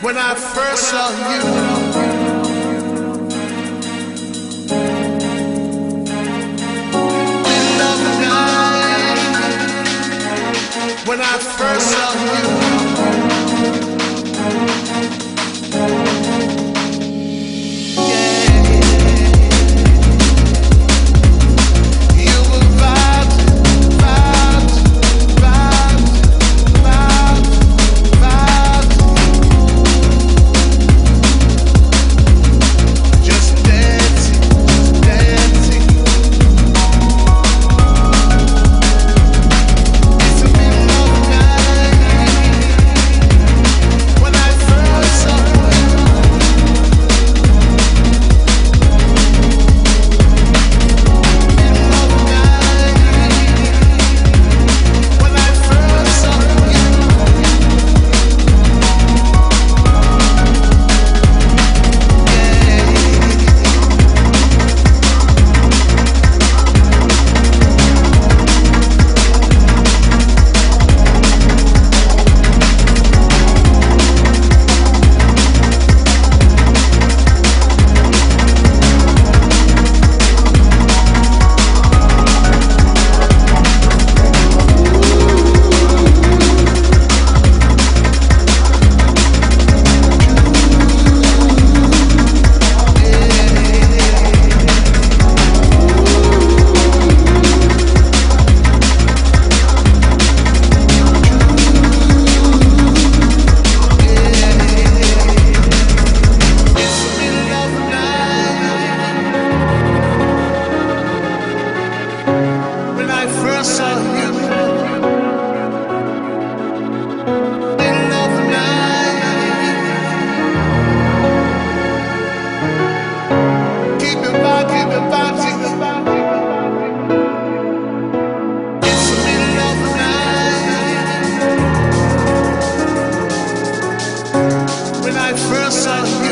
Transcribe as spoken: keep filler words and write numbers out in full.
When I first saw you, middle of the night. When I first saw you, yeah, you were vibes, vibes, vibes, vibes, vibes. Just dancing, dancing. It's the middle of the night. When I first saw you, middle of the night. When I first saw you, it's the middle of the night. When I first saw you, middle of the night. Keep it vibe, keep it vibe, keep it vibe. It's the middle of the night. When I first saw you.